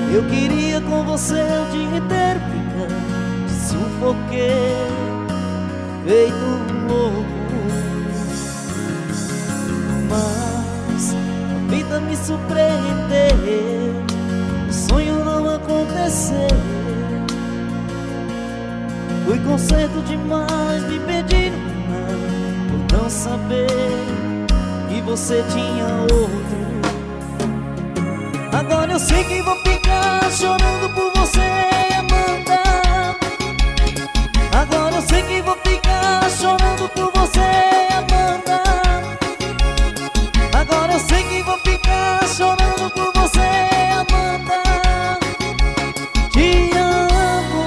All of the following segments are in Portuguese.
Eu queria com você o dia inteiro ficar, te sufoquei, feito um louco. Mas a vida me surpreendeu, o sonho não aconteceu. Fui conserto demais, me pedindo por não saber que você tinha outro. Agora eu sei que vou ficar chorando por você, Amanda. Agora eu sei que vou ficar chorando por você, Amanda. Agora eu sei que vou ficar chorando por você, Amanda. Te amo.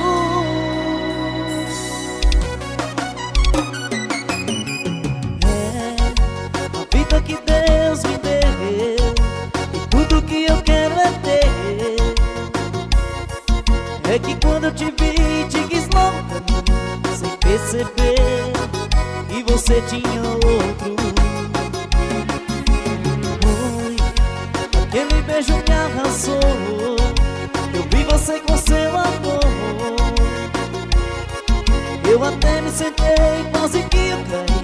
É a vida que Deus me deu, e tudo que eu quero é ter. É que quando eu te vi, te quis logo pra mim, sem perceber que você tinha outro. Foi aquele beijo me arrasou, eu vi você com seu amor. Eu até me sentei, quase que eu caí,